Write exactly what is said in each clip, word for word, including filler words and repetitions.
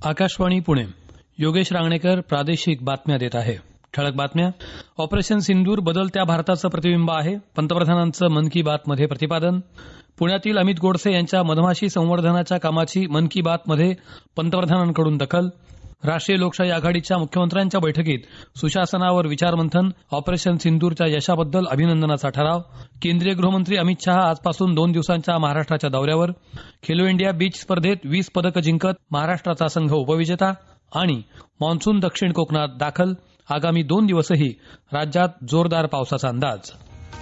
आकाशवाणी पुणे. योगेश रांगणेकर प्रादेशिक बातम्या देत आहे. ठळक बातम्या. ऑपरेशन सिंदूर बदलत्या भारताचं प्रतिबिंब आहे, पंतप्रधानांचं मन की बात मध्ये प्रतिपादन. पुण्यातील अमित गोडसे यांच्या मधमाशी संवर्धनाच्या कामाची मन की बात मध्ये पंतप्रधानांकडून दखल. राष्ट्रीय लोकशाही आघाडीच्या मुख्यमंत्र्यांच्या बैठकीत सुशासनावर विचारमंथन. ऑपरेशन सिंदूरच्या यशाबद्दल अभिनंदनाचा ठराव. केंद्रीय गृहमंत्री अमित शहा आजपासून दोन दिवसांच्या महाराष्ट्राच्या दौऱ्यावर. खेलो इंडिया बीच स्पर्धेत वीस पदकं जिंकत महाराष्ट्राचा संघ उपविजेता. आणि मान्सून दक्षिण कोकणात दाखल. आगामी दोन दिवसही राज्यात जोरदार पावसाचा अंदाज.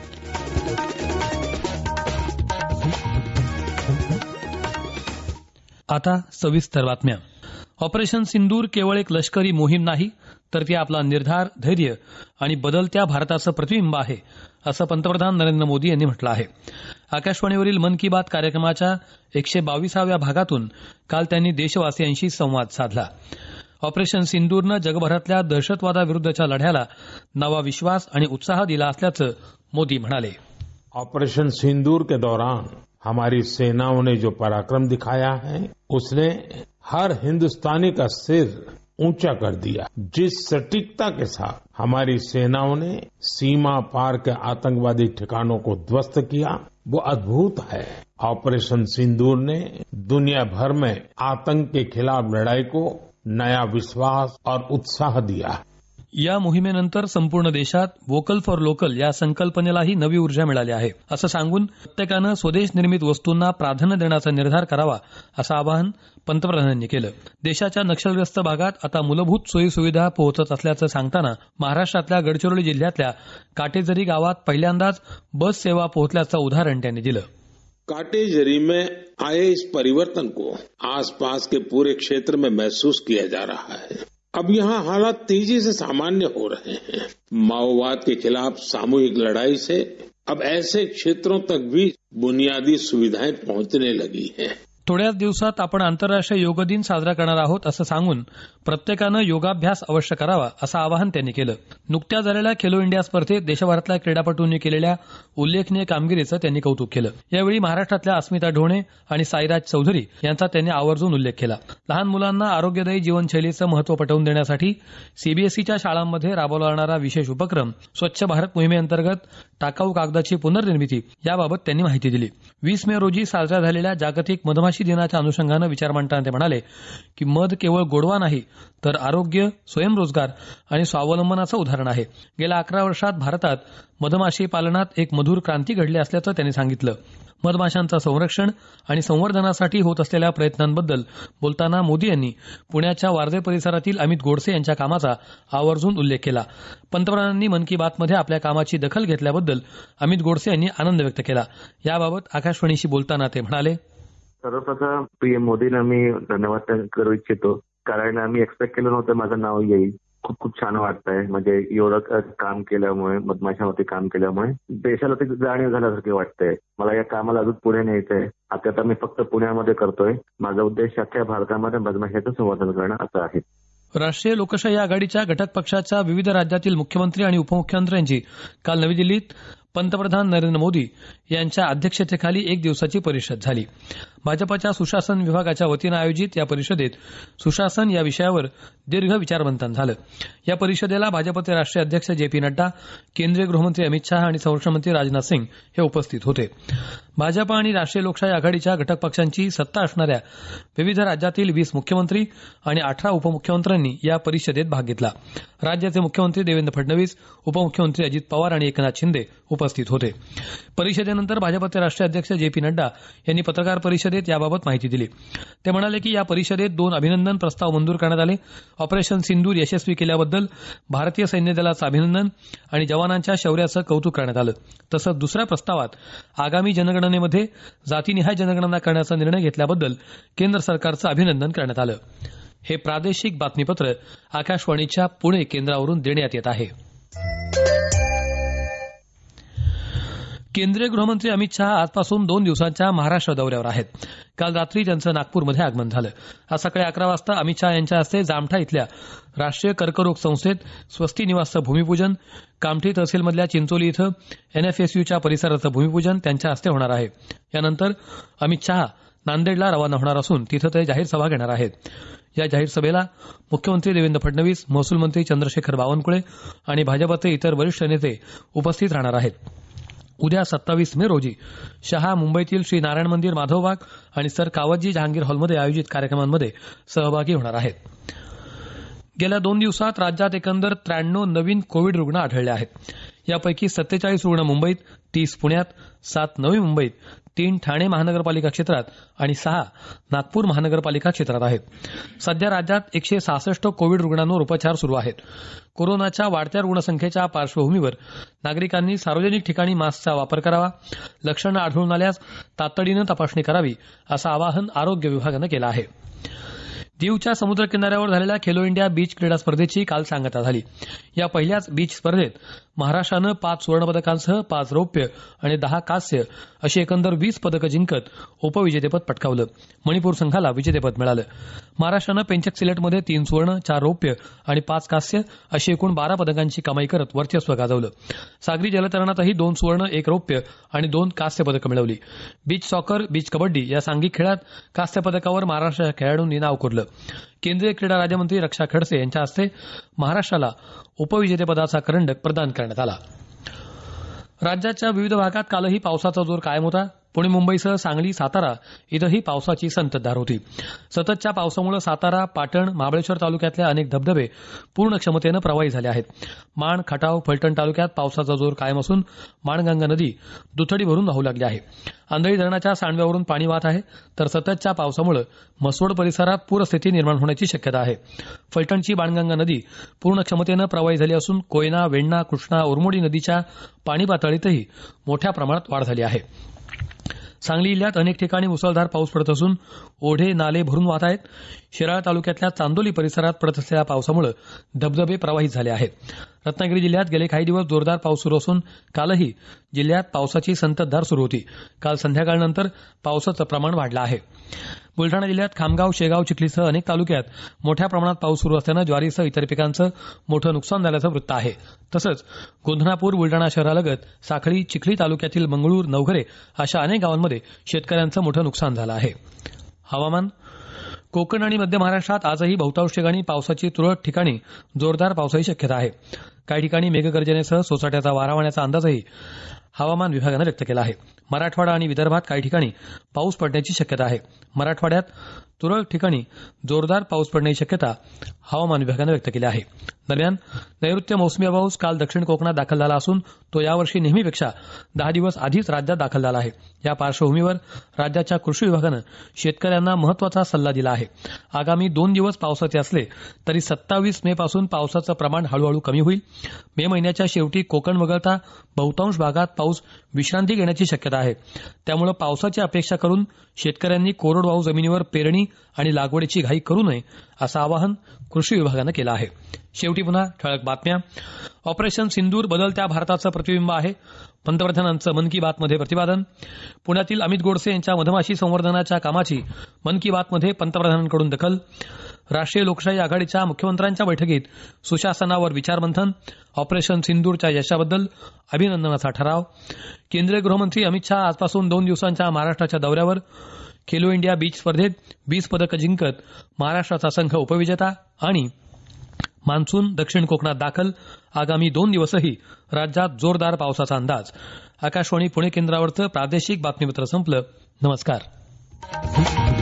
आता सविस्तर बातम्या. ऑपरेशन सिंदूर केवळ एक लष्करी मोहीम नाही, तर ती आपला निर्धार, धैर्य आणि बदलत्या भारताचं प्रतिबिंब आहे, असं पंतप्रधान नरेंद्र मोदी यांनी म्हटलं आहे. आकाशवाणीवरील मन की बात कार्यक्रमाच्या एकशे बावीसाव्या भागातून काल त्यांनी देशवासियांशी संवाद साधला. ऑपरेशन सिंदूरनं जगभरातल्या दहशतवादाविरुद्धच्या लढ्याला नवा विश्वास आणि उत्साह दिला असल्याचं मोदी म्हणाले. ऑपरेशन सिंदूर के दौरान हमारी सेनाओं ने जो पराक्रम दिखाया है, उसने हर हिंदुस्तानी का सिर ऊंचा कर दिया. जिस सटीकता के साथ हमारी सेनाओं ने सीमा पार के आतंकवादी ठिकानों को ध्वस्त किया, वो अद्भुत है. ऑपरेशन सिंदूर ने दुनिया भर में आतंक के खिलाफ लड़ाई को नया विश्वास और उत्साह दिया. या मोहिमेनंतर संपूर्ण देशात वोकल फॉर लोकल या संकल्पनेलाही नवी ऊर्जा मिळाली आहे, असं सांगून प्रत्येकानं स्वदेश निर्मित वस्तूंना प्राधान्य देण्याचा निर्धार करावा, असं आवाहन पंतप्रधानांनी केलं. देशाच्या नक्षलग्रस्त भागात आता मूलभूत सोयी सुविधा पोहोचत असल्याचं सांगताना महाराष्ट्रातल्या गडचिरोली जिल्ह्यातल्या काटेजरी गावात पहिल्यांदाच बस सेवा पोहोचल्याचं उदाहरण त्यांनी दिलं. काटेजरी में आए इस परिवर्तन को आसपास के पूरे क्षेत्र में महसूस किया जा रहा है. अब यहाँ हालात तेजी से सामान्य हो रहे हैं. माओवाद के खिलाफ सामूहिक लड़ाई से अब ऐसे क्षेत्रों तक भी बुनियादी सुविधाएं पहुंचने लगी हैं. थोड्याच दिवसात आपण आंतरराष्ट्रीय योग दिन साजरा करणार आहोत, असं सांगून प्रत्येकानं योगाभ्यास अवश्य करावा, असं आवाहन त्यांनी केलं. नुकत्याच झालेल्या खेलो इंडिया स्पर्धेत देशभरातल्या क्रीडापटूंनी केलेल्या उल्लेखनीय कामगिरीचं त्यांनी कौतुक केलं. यावेळी महाराष्ट्रातल्या अस्मिता ढोणे आणि साईराज चौधरी यांचा त्यांनी आवर्जून उल्लेख केला. लहान मुलांना आरोग्यदायी जीवनशैलीचं महत्त्व पटवून देण्यासाठी सीबीएसईच्या शाळांमध्ये राबवला जाणारा विशेष उपक्रम स्वच्छ भारत मोहिमेअंतर्गत टाकाऊ कागदाची पुनर्निर्मिती याबाबत त्यांनी माहिती दिली. वीस मे रोजी साजऱ्या झालेल्या जागतिक मधमाशी दिनाच्या अनुषंगानं विचार मांडताना ते म्हणाले की मध केवळ गोडवा नाही, तर आरोग्य, स्वयंरोजगार आणि स्वावलंबनाचं उदाहरण आहे. गेल्या अकरा वर्षात भारतात मधमाशी पालनात एक मधुर क्रांती घडली असल्याचं त्यांनी सांगितलं. मधमाशांचं संरक्षण आणि संवर्धनासाठी होत असलेल्या प्रयत्नांबद्दल बोलताना मोदी यांनी पुण्याच्या वारजे परिसरातील अमित गोडसे यांच्या कामाचा आवर्जून उल्लेख केला. पंतप्रधानांनी मन की बात मध्ये आपल्या कामाची दखल घेतल्याबद्दल अमित गोडसे यांनी आनंद व्यक्त केला. याबाबत आकाशवाणीशी बोलताना ते म्हणाले. सर्वप्रथम पीएम मोदींना मी धन्यवाद करू इच्छितो, कारण आम्ही एक्सपेक्ट केलं नव्हतं माझं नाव येईल. खूप खूप छान वाटतंय. म्हणजे एवढं काम केल्यामुळे, मधमाशावरती काम केल्यामुळे देशाला ते जाणीव झाल्यासारखे वाटतंय. मला या कामाला अजून पुढे न्यायचंय. आता तर मी फक्त पुण्यामध्ये करतोय. माझा उद्देश अख्ख्या भारतामध्ये मधमाशाचं संवर्धन करणं असा आहे. राष्ट्रीय लोकशाही आघाडीच्या घटक पक्षाच्या विविध राज्यातील मुख्यमंत्री आणि उपमुख्यमंत्र्यांची काल नवी दिल्लीत पंतप्रधान नरेंद्र मोदी यांच्या अध्यक्षतेखाली एक दिवसाची परिषद झाली. भाजपच्या सुशासन विभागाच्या वतीनं आयोजित या परिषदेत सुशासन या विषयावर दीर्घ विचारमंथन झालं. या परिषदेला भाजपचे राष्ट्रीय अध्यक्ष जे पी नड्डा, केंद्रीय गृहमंत्री अमित शहा आणि संरक्षण मंत्री राजनाथ सिंग हे उपस्थित होते. भाजप आणि राष्ट्रीय लोकशाही आघाडीच्या घटक पक्षांची सत्ता असणाऱ्या विविध राज्यातील वीस मुख्यमंत्री आणि अठरा उपमुख्यमंत्र्यांनी या परिषदेत भाग घेतला. राज्याचे मुख्यमंत्री देवेंद्र फडणवीस, उपमुख्यमंत्री अजित पवार आणि एकनाथ शिंदे उपस्थित होते. परिषदेनंतर भाजपचे राष्ट्रीय अध्यक्ष जे पी नड्डा यांनी पत्रकार परिषदेत याबाबत माहिती दिली. ते म्हणाले की या परिषदेत दोन अभिनंदन प्रस्ताव मंजूर करण्यात आले. ऑपरेशन सिंदूर यशस्वी केल्याबद्दल भारतीय सैन्य दलाचं अभिनंदन आणि जवानांच्या शौर्याचं कौतुक करण्यात आलं. तसंच दुसऱ्या प्रस्तावात आगामी जनगणनेमध्ये जातीनिहाय जनगणना करण्याचा निर्णय घेतल्याबद्दल केंद्र सरकारचं अभिनंदन करण्यात आलं. हे प्रादेशिक बातमीपत्र आकाशवाणीच्या पुणे केंद्रावरून देण्यात येत आहे. केंद्रीय गृहमंत्री अमित शहा आजपासून दोन दिवसांच्या महाराष्ट्र दौऱ्यावर आहेत. काल रात्री त्यांचं नागपूरमध्ये आगमन झालं. आज सकाळी अकरा वाजता अमित शहा यांच्या हस्ते जामठा इथल्या राष्ट्रीय कर्करोग संस्थेत स्वस्ती निवासचं भूमिपूजन, कामठी तहसीलमधल्या चिंचोली इथं एनएफएसयूच्या परिसराचं भूमिपूजन त्यांच्या हस्ते होणार आहे. यानंतर अमित शहा नांदेडला रवाना होणार असून तिथं ते जाहीर सभा घेणार आहेत. या जाहीर सभेला मुख्यमंत्री देवेंद्र फडणवीस, महसूल मंत्री चंद्रशेखर बावनकुळे आणि भाजपचे इतर वरिष्ठ नेते उपस्थित राहणार आहेत. उद्या सत्तावीस मे रोजी शहा मुंबईतील श्री नारायण मंदिर, माधवबाग आणि सर कावतजी जहांगीर हॉलमध्ये आयोजित कार्यक्रमांमध्ये सहभागी होणार आहेत. गेल्या दोन दिवसात राज्यात एकंदर त्र्याण्णव नवीन कोविड रुग्ण आढळले आहेत. यापैकी सत्तेचाळीस रुग्ण मुंबईत, तीस पुण्यात, सात नवी मुंबईत, तीन ठाणे महानगरपालिका क्षेत्रात आणि सहा नागपूर महानगरपालिका क्षेत्रात आहेत. सध्या राज्यात एकशे सहासष्ट कोविड रुग्णांवर उपचार सुरू आहेत. कोरोनाच्या वाढत्या रुग्णसंख्येच्या पार्श्वभूमीवर नागरिकांनी सार्वजनिक ठिकाणी मास्कचा वापर करावा, लक्षणं आढळून आल्यास तातडीनं तपासणी करावी असं आवाहन आरोग्य विभागानं केलं आहे. दीवच्या समुद्र किनाऱ्यावर झालेल्या खेलो इंडिया बीच क्रीडा स्पर्धेची काल सांगता झाली. या पहिल्याच बीच स्पर्धेत महाराष्ट्रानं पाच सुवर्णपदकांसह पाच रौप्य आणि दहा कांस्य अशी एकंदर वीस पदकं जिंकत उपविजेतेपद पटकावलं. मणिपूर संघाला विजेतेपद मिळालं. महाराष्ट्रानं पेंचक सिलेटमध्ये तीन सुवर्ण, चार रौप्य आणि पाच कांस्य अशी एकूण बारा पदकांची कमाई करत वर्चस्व गाजवलं. सागरी जलतरणातही दोन सुवर्ण, एक रौप्य आणि दोन कांस्य पदकं मिळवली. बीच सॉकर, बीच कबड्डी या सांघिक खेळात कांस्य पदकावर महाराष्ट्राच्या खेळाडूंनी नाव कोरलं. केंद्रीय क्रीडा राज्यमंत्री रक्षा खडसे यांच्या हस्ते महाराष्ट्राला उपविजेतेपदाचा करंडक प्रदान करण्यात आला. राज्याच्या विविध भागात कालही पावसाचा जोर कायम होता. पुणे, मुंबईसह सांगली, सातारा इथंही पावसाची संततधार होती. सततच्या पावसामुळे सातारा, पाटण, महाबळेश्वर तालुक्यातल्या अनेक धबधबे पूर्ण क्षमतेनं प्रवाही झाले आहेत. माण, खटाव, फलटण तालुक्यात पावसाचा जोर कायम असून माणगंगा नदी दुथडी भरून वाहू लागली आहे. आंधळी धरणाच्या सांडव्यावरून पाणी वाहत आहे, तर सततच्या पावसामुळे मसवड परिसरात पूरस्थिती निर्माण होण्याची शक्यता आहे. फलटणची बाणगंगा नदी पूर्ण क्षमतेनं प्रवाही झाली असून कोयना, वेण्णा, कृष्णा, उरमोडी नदीच्या पाणी पातळीतही मोठ्या प्रमाणात वाढ झाली आहे. सांगली जिल्ह्यात अनेक ठिकाणी मुसळधार पाऊस पडत असून ओढे, नाले भरून वाहत आहेत. शिराळा तालुक्यातल्या चांदोली परिसरात पडत असलेल्या पावसामुळे धबधबे प्रवाहित झाले आहेत. रत्नागिरी जिल्ह्यात गेले काही दिवस जोरदार पाऊस सुरू असून कालही जिल्ह्यात पावसाची संततधार सुरू होती. काल संध्याकाळनंतर पावसाचं प्रमाण वाढलं आहे. बुलढाणा जिल्ह्यात खामगाव, शेगाव, चिखलीसह अनेक तालुक्यात मोठ्या प्रमाणात पाऊस सुरू असल्यानं ज्वारीसह इतर पिकांचं मोठं नुकसान झाल्याचं वृत्त आहे. तसंच गोंधनापूर, बुलढाणा शहरालगत साखळी, चिखली तालुक्यातील मंगळूर, नवघरे अशा अनेक गावांमध्ये शेतकऱ्यांचं मोठं नुकसान झालं आहे. हवामान. कोकण आणि मध्य महाराष्ट्रात आजही बहुतांश ठिकाणी पावसाची तुरळक ठिकाणी जोरदार पावसाची शक्यता आहे. काही ठिकाणी मेघगर्जनेसह सोसाट्याचा वारा वाहण्याचा अंदाजही हवामान विभागानं व्यक्त केला आहे. मराठवाडा आणि विदर्भात काही ठिकाणी पाऊस पडण्याची शक्यता आहे. मराठवाड्यात तुरळक ठिकाणी जोरदार पाऊस पडण्याची शक्यता हवामान विभागानं व्यक्त केली आहे. दरम्यान नैऋत्य मोसमी पाऊस काल दक्षिण कोकणात दाखल झाला असून तो यावर्षी नेहमीपेक्षा दहा दिवस आधीच राज्यात दाखल झाला आहे. या पार्श्वभूमीवर राज्याच्या कृषी विभागानं शेतकऱ्यांना महत्वाचा सल्ला दिला आहे. आगामी दोन दिवस पावसाचे असले तरी सत्तावीस मे पासून पावसाचं प्रमाण हळूहळू कमी होईल. मे महिन्याच्या शेवटी कोकण वगळता बहुतांश भागात पाऊस विश्रांती घेण्याची शक्यता आहे. त्यामुळे पावसाची अपेक्षा करून शेतकऱ्यांनी कोरडवाहू जमिनीवर पेरणी आणि लागवडीची घाई करू नये असं आवाहन कृषी विभागानं केलं आहे. शेवटी पुन्हा ठळक बातम्या. ऑपरेशन सिंदूर बदलत्या भारताचं प्रतिबिंब आहे. पंतप्रधानांचं मन की बातमध्ये प्रतिपादन. पुण्यातील अमित गोडसे यांच्या मधमाशी संवर्धनाच्या कामाची मन की बातमध्ये पंतप्रधानांकडून दखल. राष्ट्रीय लोकशाही आघाडीच्या मुख्यमंत्र्यांच्या बैठकीत सुशासनावर विचारमंथन. ऑपरेशन सिंदूरच्या यशाबद्दल अभिनंदनाचा ठराव. केंद्रीय गृहमंत्री अमित शहा आजपासून दोन दिवसांच्या महाराष्ट्राच्या दौऱ्यावर. खेलो इंडिया बीच स्पर्धेत वीस पदकं जिंकत महाराष्ट्राचा संघ उपविजेता. आणि मान्सून दक्षिण कोकणात दाखल. आगामी दोन दिवसही राज्यात जोरदार पावसाचा अंदाज. आकाशवाणी पुणे केंद्रावरचं प्रादेशिक बातमीपत्र संपलं. नमस्कार.